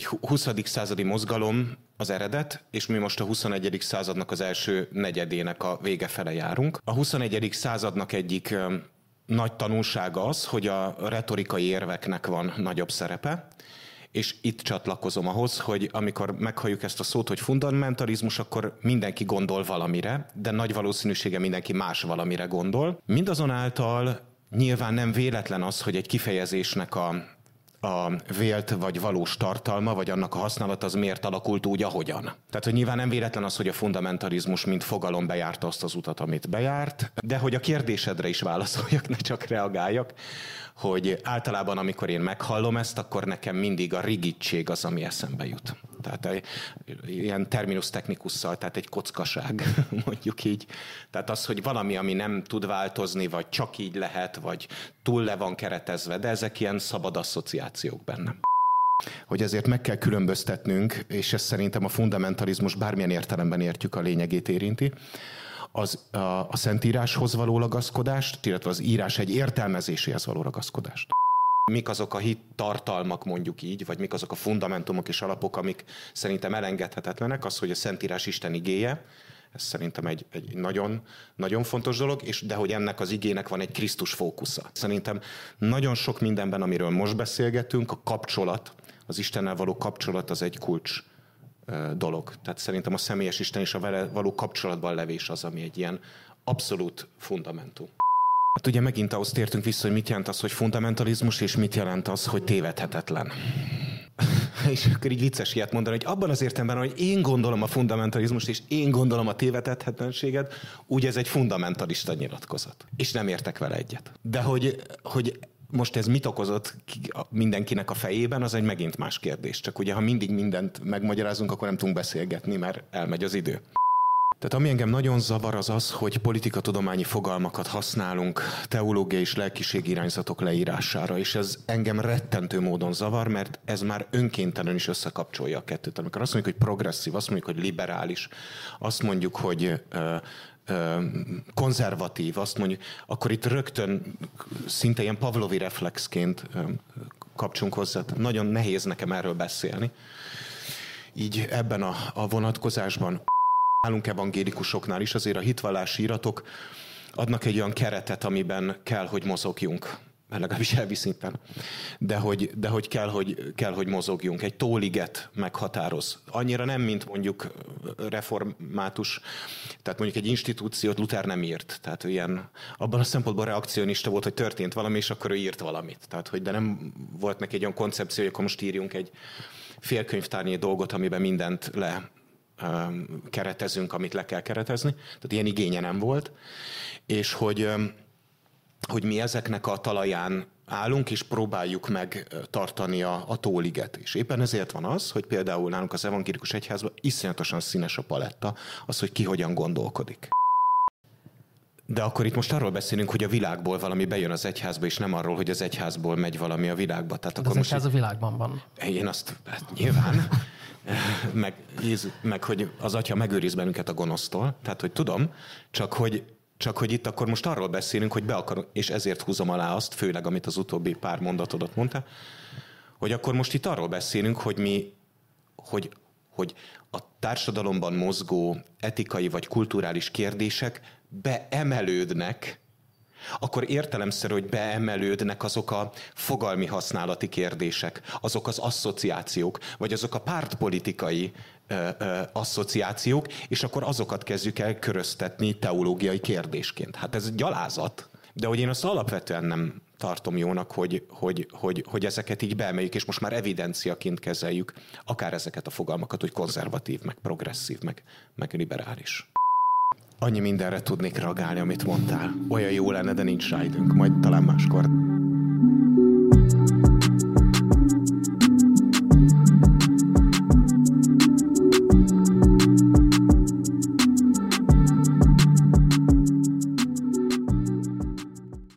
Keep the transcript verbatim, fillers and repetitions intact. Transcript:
huszadik századi mozgalom az eredet, és mi most a huszonegyedik századnak az első negyedének a vége fele járunk. A huszonegyedik századnak egyik nagy tanulsága az, hogy a retorikai érveknek van nagyobb szerepe, és itt csatlakozom ahhoz, hogy amikor meghalljuk ezt a szót, hogy fundamentalizmus, akkor mindenki gondol valamire, de nagy valószínűsége mindenki más valamire gondol. Mindazonáltal nyilván nem véletlen az, hogy egy kifejezésnek a a vélt vagy valós tartalma, vagy annak a használat az miért alakult úgy, ahogyan. Tehát, hogy nyilván nem véletlen az, hogy a fundamentalizmus mint fogalom bejárta azt az utat, amit bejárt, de hogy a kérdésedre is válaszoljak, ne csak reagáljak, hogy általában, amikor én meghallom ezt, akkor nekem mindig a rigidség az, ami eszembe jut. Tehát egy, ilyen terminus technikusszal, tehát egy kockaság, mondjuk így. Tehát az, hogy valami, ami nem tud változni, vagy csak így lehet, vagy túl le van keretezve, de ezek ilyen szabad asszociációk bennem. Hogy ezért meg kell különböztetnünk, és ez szerintem a fundamentalizmus bármilyen értelemben értjük, a lényegét érinti, az a, a szentíráshoz való ragaszkodást, illetve az írás egy értelmezéséhez való ragaszkodást. Mik azok a hit tartalmak, mondjuk így, vagy mik azok a fundamentumok és alapok, amik szerintem elengedhetetlenek, az, hogy a Szentírás Isten igéje, ez szerintem egy, egy nagyon, nagyon fontos dolog, és de hogy ennek az igének van egy Krisztus fókusza. Szerintem nagyon sok mindenben, amiről most beszélgetünk, a kapcsolat, az Istennel való kapcsolat az egy kulcs dolog. Tehát szerintem a személyes Isten és a vele való kapcsolatban levés az, ami egy ilyen abszolút fundamentum. Hát ugye megint ahhoz tértünk vissza, hogy mit jelent az, hogy fundamentalizmus, és mit jelent az, hogy tévedhetetlen. És akkor így vicces ilyet mondani, hogy abban az értelemben, hogy én gondolom a fundamentalizmust, és én gondolom a tévedhetetlenséget, úgy ez egy fundamentalista nyilatkozat. És nem értek vele egyet. De hogy, hogy most ez mit okozott mindenkinek a fejében, az egy megint más kérdés. Csak ugye, ha mindig mindent megmagyarázunk, akkor nem tudunk beszélgetni, mert elmegy az idő. Tehát ami engem nagyon zavar, az az, hogy politikatudományi fogalmakat használunk teológiai és lelkiségi irányzatok leírására, és ez engem rettentő módon zavar, mert ez már önkéntelen is összekapcsolja a kettőt. Amikor azt mondjuk, hogy progresszív, azt mondjuk, hogy liberális, azt mondjuk, hogy ö, ö, konzervatív, azt mondjuk, akkor itt rögtön szinte ilyen pavlovi reflexként ö, kapcsolunk hozzá. Nagyon nehéz nekem erről beszélni. Így ebben a, a vonatkozásban nálunk evangélikusoknál is azért a hitvallási iratok adnak egy olyan keretet, amiben kell, hogy mozogjunk. Legalábbis elvi szinten. De hogy, de hogy, kell, hogy kell, hogy mozogjunk. Egy tóliget meghatároz. Annyira nem, mint mondjuk református, tehát mondjuk egy institúciót Luther nem írt. Tehát ilyen, abban a szempontból reakcionista volt, hogy történt valami, és akkor ő írt valamit. Tehát, hogy de nem volt neki egy olyan koncepció, hogy akkor most írjunk egy félkönyvtárnyi dolgot, amiben mindent le keretezünk, amit le kell keretezni. Tehát ilyen igénye nem volt. És hogy, hogy mi ezeknek a talaján állunk, és próbáljuk megtartani a, a tóliget. És éppen ezért van az, hogy például nálunk az evangélikus egyházban iszonyatosan színes a paletta, az, hogy ki hogyan gondolkodik. De akkor itt most arról beszélünk, hogy a világból valami bejön az egyházba, és nem arról, hogy az egyházból megy valami a világba. Tehát de akkor az most egyház a világban van. Én azt, hát nyilván, meg, meg hogy az atya megőriz bennünket a gonosztól, tehát hogy tudom, csak hogy, csak hogy itt akkor most arról beszélünk, hogy be akarunk, és ezért húzom alá azt, főleg amit az utóbbi pár mondatodat mondta, hogy akkor most itt arról beszélünk, hogy mi, hogy, hogy a társadalomban mozgó etikai vagy kulturális kérdések beemelődnek, akkor értelemszerű, hogy beemelődnek azok a fogalmi használati kérdések, azok az asszociációk, vagy azok a pártpolitikai ö, ö, asszociációk, és akkor azokat kezdjük el köröztetni teológiai kérdésként. Hát ez gyalázat, de hogy én azt alapvetően nem tartom jónak, hogy, hogy, hogy, hogy ezeket így beemeljük, és most már evidenciaként kezeljük, akár ezeket a fogalmakat, hogy konzervatív, meg progresszív, meg, meg liberális. Annyi mindenre tudnék reagálni, amit mondtál. Olyan jó lenne, de nincs rá időnk. Majd talán máskor.